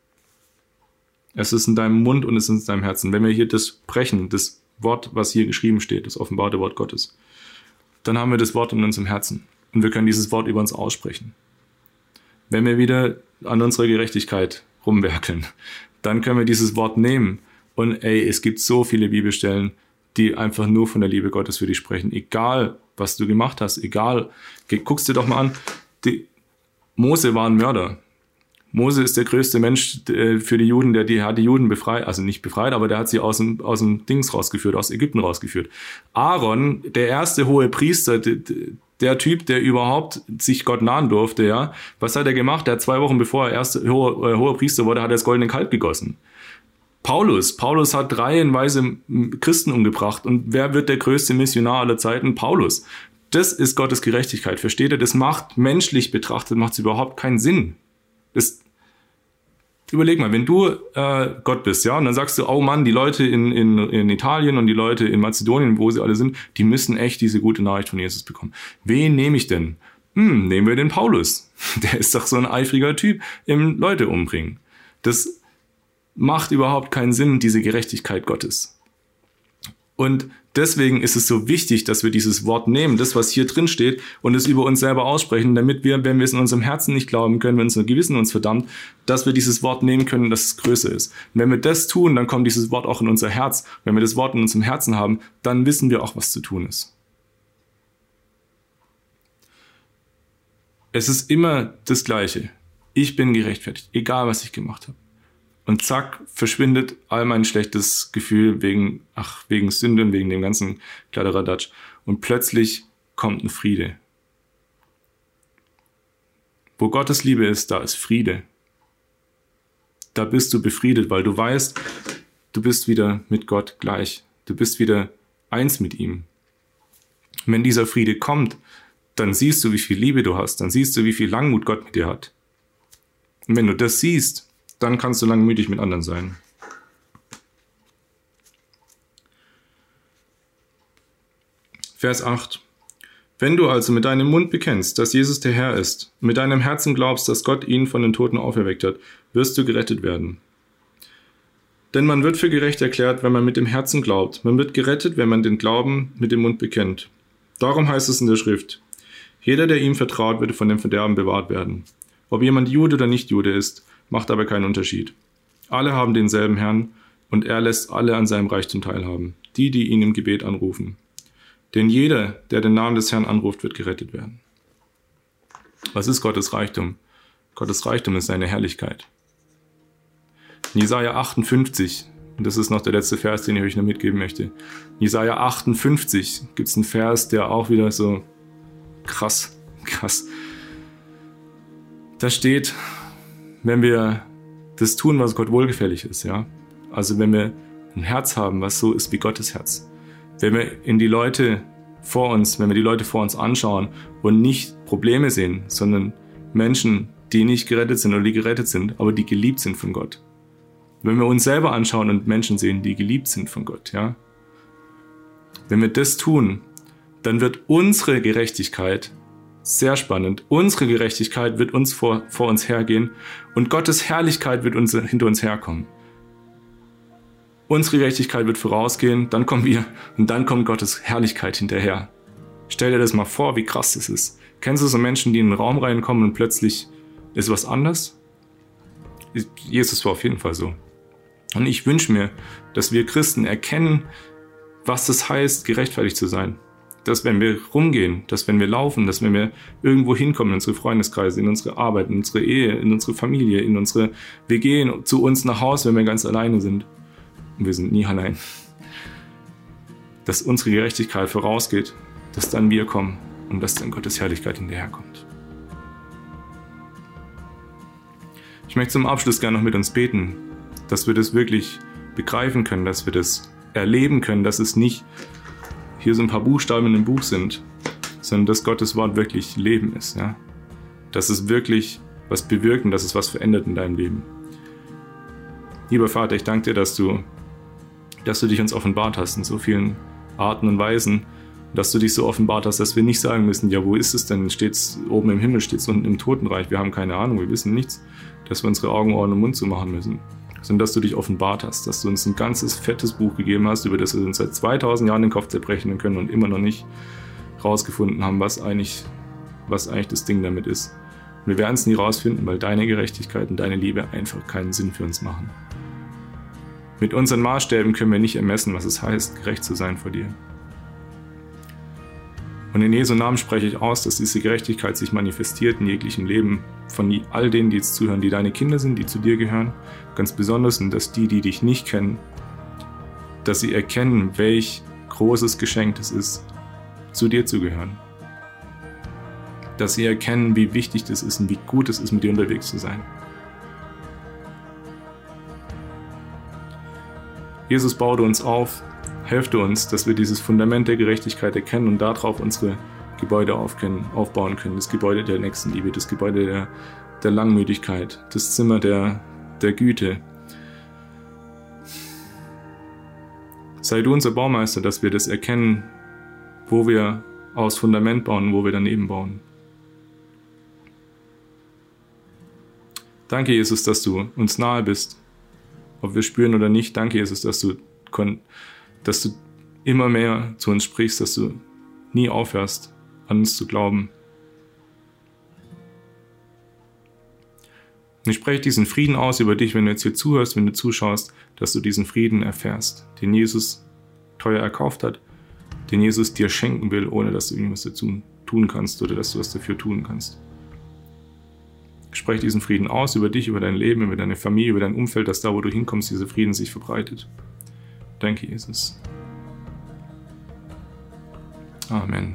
Es ist in deinem Mund und es ist in deinem Herzen. Wenn wir hier das sprechen, das Wort, was hier geschrieben steht, das offenbarte Wort Gottes, dann haben wir das Wort in unserem Herzen. Und wir können dieses Wort über uns aussprechen. Wenn wir wieder an unserer Gerechtigkeit rumwerkeln, dann können wir dieses Wort nehmen. Und ey, es gibt so viele Bibelstellen, die einfach nur von der Liebe Gottes für dich sprechen. Egal, was du gemacht hast, egal. Guckst dir doch mal an, die, Mose war ein Mörder. Mose ist der größte Mensch für die Juden, der die hat die Juden befreit, also nicht befreit, aber der hat sie aus dem, aus dem Dings rausgeführt, aus Ägypten rausgeführt. Aaron, der erste hohe Priester, der, der Typ, der überhaupt sich Gott nahen durfte, ja. Was hat er gemacht? Der hat zwei Wochen bevor er erst hoher, hoher Priester wurde, hat er das goldene Kalb gegossen. Paulus. Paulus hat reihenweise Christen umgebracht. Und wer wird der größte Missionar aller Zeiten? Paulus. Das ist Gottes Gerechtigkeit. Versteht ihr? Das macht menschlich betrachtet, macht es überhaupt keinen Sinn. Das, überleg mal, wenn du äh, Gott bist, ja, und dann sagst du, oh Mann, die Leute in, in, in Italien und die Leute in Mazedonien, wo sie alle sind, die müssen echt diese gute Nachricht von Jesus bekommen. Wen nehme ich denn? Hm, nehmen wir den Paulus. Der ist doch so ein eifriger Typ im Leute umbringen. Das macht überhaupt keinen Sinn, diese Gerechtigkeit Gottes. Und deswegen ist es so wichtig, dass wir dieses Wort nehmen, das, was hier drin steht, und es über uns selber aussprechen, damit wir, wenn wir es in unserem Herzen nicht glauben können, wenn unser Gewissen uns verdammt, dass wir dieses Wort nehmen können, dass es größer ist. Und wenn wir das tun, dann kommt dieses Wort auch in unser Herz. Wenn wir das Wort in unserem Herzen haben, dann wissen wir auch, was zu tun ist. Es ist immer das Gleiche. Ich bin gerechtfertigt, egal was ich gemacht habe. Und zack, verschwindet all mein schlechtes Gefühl wegen, ach, wegen Sünde und wegen dem ganzen Kladderadatsch. Und plötzlich kommt ein Friede. Wo Gottes Liebe ist, da ist Friede. Da bist du befriedet, weil du weißt, du bist wieder mit Gott gleich. Du bist wieder eins mit ihm. Und wenn dieser Friede kommt, dann siehst du, wie viel Liebe du hast. Dann siehst du, wie viel Langmut Gott mit dir hat. Und wenn du das siehst, dann kannst du langmütig mit anderen sein. Vers acht. Wenn du also mit deinem Mund bekennst, dass Jesus der Herr ist, mit deinem Herzen glaubst, dass Gott ihn von den Toten auferweckt hat, wirst du gerettet werden. Denn man wird für gerecht erklärt, wenn man mit dem Herzen glaubt. Man wird gerettet, wenn man den Glauben mit dem Mund bekennt. Darum heißt es in der Schrift, jeder, der ihm vertraut, wird von dem Verderben bewahrt werden. Ob jemand Jude oder nicht Jude ist, macht aber keinen Unterschied. Alle haben denselben Herrn und er lässt alle an seinem Reichtum teilhaben, die, die ihn im Gebet anrufen. Denn jeder, der den Namen des Herrn anruft, wird gerettet werden. Was ist Gottes Reichtum? Gottes Reichtum ist seine Herrlichkeit. In Jesaja achtundfünfzig, Und das ist noch der letzte Vers, den ich euch noch mitgeben möchte. In Jesaja achtundfünfzig gibt es einen Vers, der auch wieder so krass, krass. Da steht, wenn wir das tun, was Gott wohlgefällig ist, ja. Also wenn wir ein Herz haben, was so ist wie Gottes Herz. Wenn wir in die Leute vor uns, wenn wir die Leute vor uns anschauen und nicht Probleme sehen, sondern Menschen, die nicht gerettet sind oder die gerettet sind, aber die geliebt sind von Gott. Wenn wir uns selber anschauen und Menschen sehen, die geliebt sind von Gott, ja. Wenn wir das tun, dann wird unsere Gerechtigkeit sehr spannend. Unsere Gerechtigkeit wird uns vor, vor uns hergehen und Gottes Herrlichkeit wird uns, hinter uns herkommen. Unsere Gerechtigkeit wird vorausgehen, dann kommen wir und dann kommt Gottes Herrlichkeit hinterher. Stell dir das mal vor, wie krass das ist. Kennst du so Menschen, die in einen Raum reinkommen und plötzlich ist was anders? Jesus war auf jeden Fall so. Und ich wünsche mir, dass wir Christen erkennen, was es heißt, gerechtfertigt zu sein. Dass wenn wir rumgehen, dass wenn wir laufen, dass wenn wir irgendwo hinkommen, in unsere Freundeskreise, in unsere Arbeit, in unsere Ehe, in unsere Familie, in unsere, wir gehen zu uns nach Hause, wenn wir ganz alleine sind. Und wir sind nie allein. Dass unsere Gerechtigkeit vorausgeht, dass dann wir kommen und dass dann Gottes Herrlichkeit hinterherkommt. Ich möchte zum Abschluss gerne noch mit uns beten, dass wir das wirklich begreifen können, dass wir das erleben können, dass es nicht hier so ein paar Buchstaben in einem Buch sind, sondern dass Gottes Wort wirklich Leben ist. Ja? Dass es wirklich was bewirkt und dass es was verändert in deinem Leben. Lieber Vater, ich danke dir, dass du, dass du dich uns offenbart hast in so vielen Arten und Weisen, dass du dich so offenbart hast, dass wir nicht sagen müssen, ja, wo ist es denn? Steht es oben im Himmel, steht es unten im Totenreich? Wir haben keine Ahnung, wir wissen nichts, dass wir unsere Augen, Ohren und Mund zumachen müssen. Sondern dass du dich offenbart hast, dass du uns ein ganzes fettes Buch gegeben hast, über das wir uns seit zweitausend Jahren den Kopf zerbrechen können und immer noch nicht rausgefunden haben, was eigentlich, was eigentlich das Ding damit ist. Und wir werden es nie rausfinden, weil deine Gerechtigkeit und deine Liebe einfach keinen Sinn für uns machen. Mit unseren Maßstäben können wir nicht ermessen, was es heißt, gerecht zu sein vor dir. Und in Jesu Namen spreche ich aus, dass diese Gerechtigkeit sich manifestiert in jeglichem Leben von all denen, die jetzt zuhören, die deine Kinder sind, die zu dir gehören. Ganz besonders, und dass die, die dich nicht kennen, dass sie erkennen, welch großes Geschenk es ist, zu dir zu gehören. Dass sie erkennen, wie wichtig das ist und wie gut es ist, mit dir unterwegs zu sein. Jesus, baue uns auf, helfe uns, dass wir dieses Fundament der Gerechtigkeit erkennen und darauf unsere Gebäude aufkennen, aufbauen können. Das Gebäude der Nächstenliebe, das Gebäude der, der Langmütigkeit, das Zimmer der, der Güte. Sei du unser Baumeister, dass wir das erkennen, wo wir aus Fundament bauen, wo wir daneben bauen. Danke, Jesus, dass du uns nahe bist, ob wir spüren oder nicht. Danke, Jesus, dass du, dass du immer mehr zu uns sprichst, dass du nie aufhörst, an uns zu glauben. Und ich spreche diesen Frieden aus über dich, wenn du jetzt hier zuhörst, wenn du zuschaust, dass du diesen Frieden erfährst, den Jesus teuer erkauft hat, den Jesus dir schenken will, ohne dass du irgendwas dazu tun kannst oder dass du was dafür tun kannst. Ich spreche diesen Frieden aus über dich, über dein Leben, über deine Familie, über dein Umfeld, dass da, wo du hinkommst, dieser Frieden sich verbreitet. Danke, Jesus. Amen.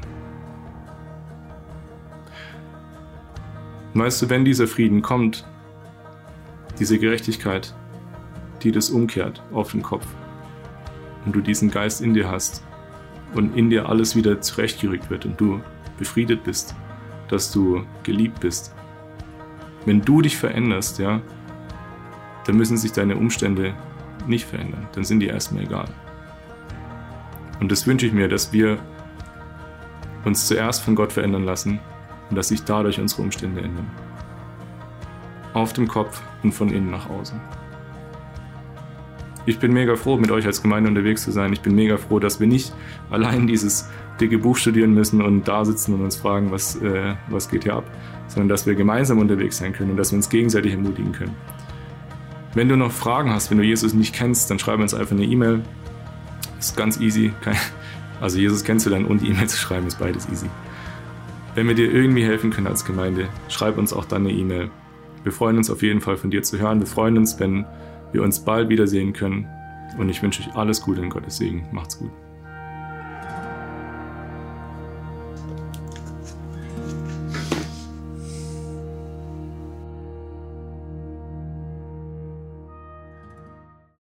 Weißt du, wenn dieser Frieden kommt, diese Gerechtigkeit, die das umkehrt auf den Kopf und du diesen Geist in dir hast und in dir alles wieder zurechtgerückt wird und du befriedet bist, dass du geliebt bist. Wenn du dich veränderst, ja, dann müssen sich deine Umstände nicht verändern. Dann sind die erstmal egal. Und das wünsche ich mir, dass wir uns zuerst von Gott verändern lassen und dass sich dadurch unsere Umstände ändern. Auf dem Kopf und von innen nach außen. Ich bin mega froh, mit euch als Gemeinde unterwegs zu sein. Ich bin mega froh, dass wir nicht allein dieses dicke Buch studieren müssen und da sitzen und uns fragen, was, äh, was geht hier ab, sondern dass wir gemeinsam unterwegs sein können und dass wir uns gegenseitig ermutigen können. Wenn du noch Fragen hast, wenn du Jesus nicht kennst, dann schreib uns einfach eine E-Mail. Ist ganz easy. Also Jesus kennenzulernen und die E-Mail zu schreiben, ist beides easy. Wenn wir dir irgendwie helfen können als Gemeinde, schreib uns auch dann eine E-Mail. Wir freuen uns auf jeden Fall von dir zu hören. Wir freuen uns, wenn wir uns bald wiedersehen können und ich wünsche euch alles Gute und Gottes Segen. Macht's gut.